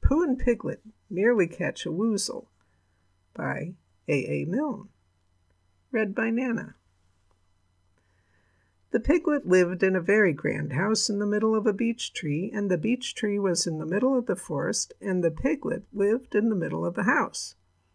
Pooh and Piglet Nearly Catch a Woozle by A. Milne. Read by Nana. The piglet lived in a very grand house in the middle of a beech tree, and the beech tree was in the middle of the forest, and the piglet lived in the middle of the house.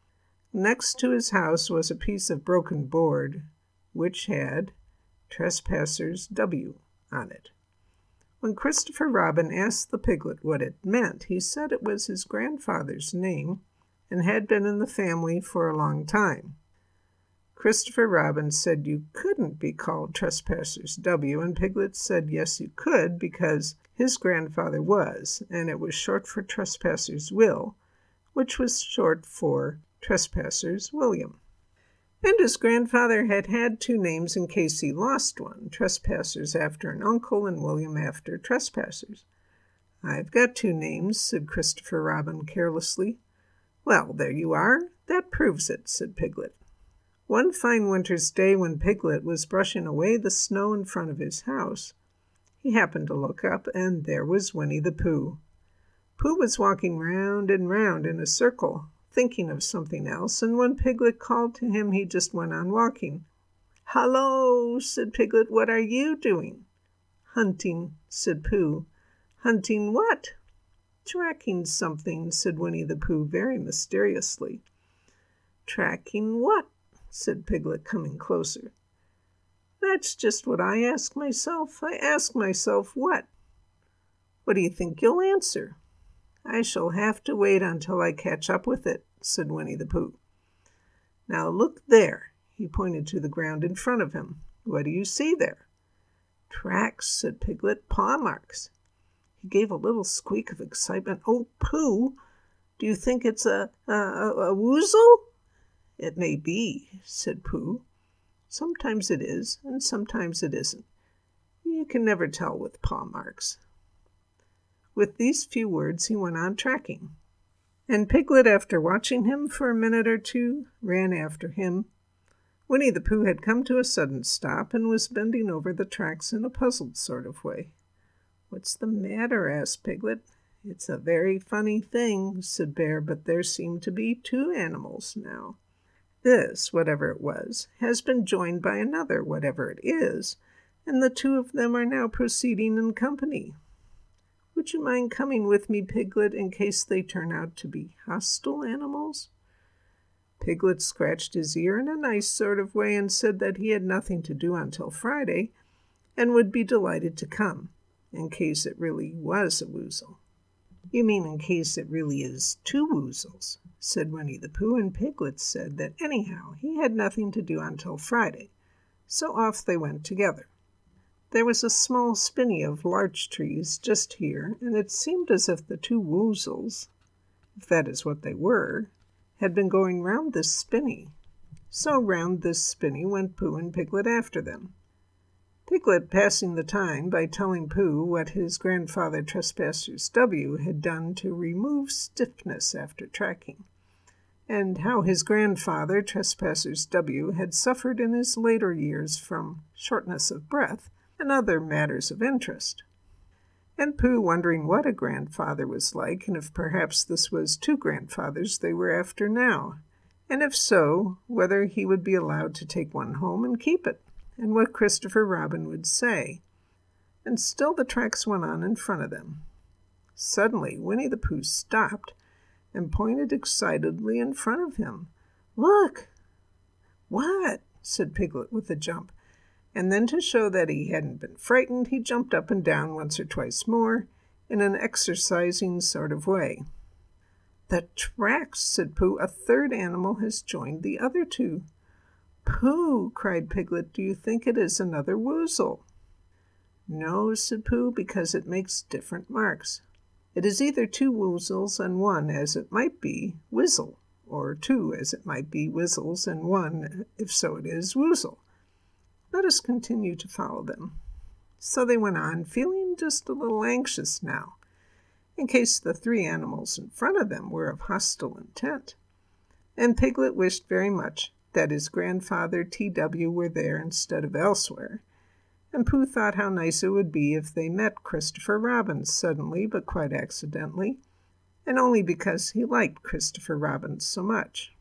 Next to his house was a piece of broken board, which had Trespassers W. on it. When Christopher Robin asked the piglet what it meant, he said it was his grandfather's name and had been in the family for a long time. Christopher Robin said you couldn't be called Trespassers W, and Piglet said yes you could because his grandfather was, and it was short for Trespassers Will, which was short for Trespassers William. And his grandfather had had two names in case he lost one, Trespassers after an uncle and William after Trespassers. I've got two names, said Christopher Robin carelessly. Well, there you are. That proves it, said Piglet. One fine winter's day when Piglet was brushing away the snow in front of his house, he happened to look up, and there was Winnie the Pooh. Pooh was walking round and round in a circle, thinking of something else, and when Piglet called to him, he just went on walking. "Hullo," said Piglet, "what are you doing?" "Hunting," said Pooh. "Hunting what?" "Tracking something," said Winnie the Pooh very mysteriously. "Tracking what?" said Piglet, coming closer. "That's just what I ask myself. I ask myself what? What do you think you'll answer?" "I shall have to wait until I catch up with it," said Winnie the Pooh. "Now look there." He pointed to the ground in front of him. "What do you see there?" "Tracks," said Piglet. "Paw marks." He gave a little squeak of excitement. "Oh, Pooh, do you think it's a woozle?" "It may be," said Pooh. "Sometimes it is, and sometimes it isn't. You can never tell with paw marks." With these few words he went on tracking, and Piglet, after watching him for a minute or two, ran after him. Winnie the Pooh had come to a sudden stop and was bending over the tracks in a puzzled sort of way. "What's the matter?" asked Piglet. "It's a very funny thing," said Bear, "but there seem to be two animals now. This, whatever it was, has been joined by another, whatever it is, and the two of them are now proceeding in company. Would you mind coming with me, Piglet, in case they turn out to be hostile animals?" Piglet scratched his ear in a nice sort of way and said that he had nothing to do until Friday and would be delighted to come, in case it really was a woozle. "You mean in case it really is two woozles," said Winnie the Pooh, and Piglet said that anyhow he had nothing to do until Friday, so off they went together. There was a small spinney of larch trees just here, and it seemed as if the two woozles, if that is what they were, had been going round this spinney. So round this spinney went Pooh and Piglet after them. Piglet passing the time by telling Pooh what his grandfather Trespassers W had done to remove stiffness after tracking, and how his grandfather Trespassers W had suffered in his later years from shortness of breath and other matters of interest. And Pooh wondering what a grandfather was like, and if perhaps this was two grandfathers they were after now, and if so, whether he would be allowed to take one home and keep it, and what Christopher Robin would say. And still the tracks went on in front of them. Suddenly Winnie the Pooh stopped and pointed excitedly in front of him. "Look!" "What?" said Piglet with a jump. And then, to show that he hadn't been frightened, he jumped up and down once or twice more in an exercising sort of way. "The tracks," said Pooh. "A third animal has joined the other two." "Pooh," cried Piglet, "do you think it is another woozle?" "No," said Pooh, "because it makes different marks. It is either two woozles and one, as it might be, wizzle, or two, as it might be, wizzles and one, if so it is, woozle. Let us continue to follow them." So they went on, feeling just a little anxious now, in case the three animals in front of them were of hostile intent. And Piglet wished very much that his grandfather T.W. were there instead of elsewhere, and Pooh thought how nice it would be if they met Christopher Robin suddenly but quite accidentally, and only because he liked Christopher Robin so much.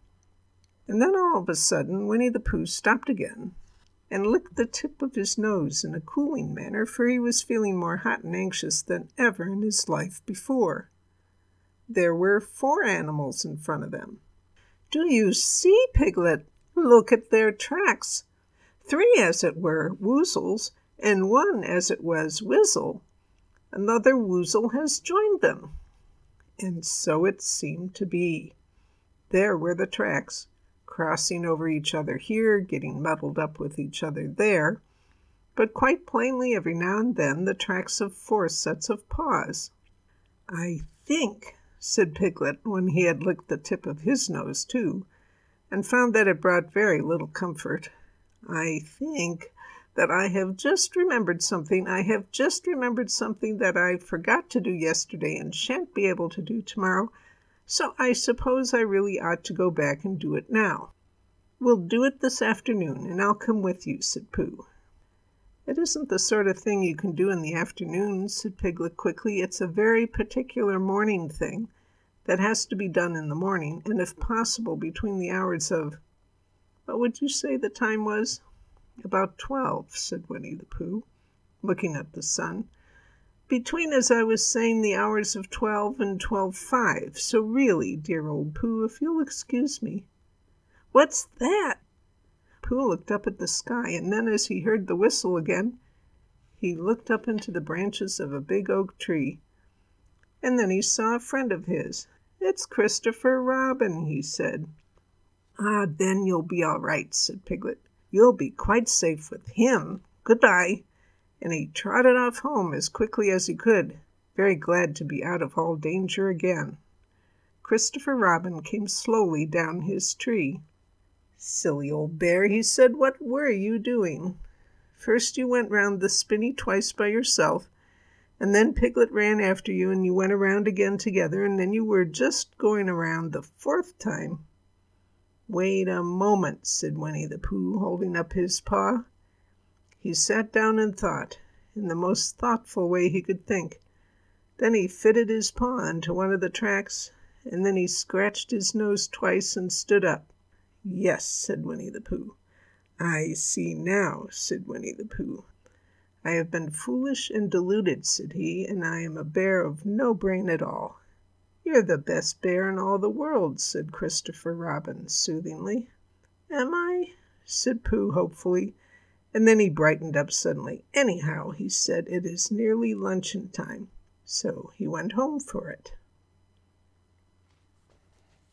And then all of a sudden Winnie the Pooh stopped again and licked the tip of his nose in a cooling manner, for he was feeling more hot and anxious than ever in his life before. There were 4 animals in front of them. "Do you see, Piglet? Look at their tracks. 3, as it were, woozles, and 1, as it was, Wizzle. Another woozle has joined them." And so it seemed to be. There were the tracks, crossing over each other here, getting muddled up with each other there, but quite plainly every now and then the tracks of 4 sets of paws. "I think," said Piglet, when he had licked the tip of his nose too, and found that it brought very little comfort, "I think that I have just remembered something. I have just remembered something that I forgot to do yesterday and shan't be able to do tomorrow, so I suppose I really ought to go back and do it now." "We'll do it this afternoon, and I'll come with you," said Pooh. "It isn't the sort of thing you can do in the afternoon," said Piglet quickly. "It's a very particular morning thing that has to be done in the morning, and if possible between the hours of— what would you say the time was?" "About 12, said Winnie the Pooh, looking at the sun. "Between, as I was saying, the hours of 12 and 12:05. So really, dear old Pooh, if you'll excuse me—" "What's that?" Pooh looked up at the sky, and then as he heard the whistle again, he looked up into the branches of a big oak tree. And then he saw a friend of his. "It's Christopher Robin," he said. "Ah, then you'll be all right," said Piglet. "You'll be quite safe with him. Goodbye." And he trotted off home as quickly as he could, very glad to be out of all danger again. Christopher Robin came slowly down his tree. "Silly old bear," he said, "what were you doing? First you went round the spinney twice by yourself, and then Piglet ran after you, and you went around again together, and then you were just going around the 4th time." "Wait a moment," said Winnie the Pooh, holding up his paw. He sat down and thought, in the most thoughtful way he could think. Then he fitted his paw into one of the tracks, and then he scratched his nose twice and stood up. "Yes," said Winnie the Pooh. "I see now," said Winnie the Pooh. "I have been foolish and deluded," said he, "and I am a bear of no brain at all." "You're the best bear in all the world," said Christopher Robin soothingly. "Am I?" said Pooh hopefully, and then he brightened up suddenly. "Anyhow," he said, "it is nearly luncheon time." So he went home for it.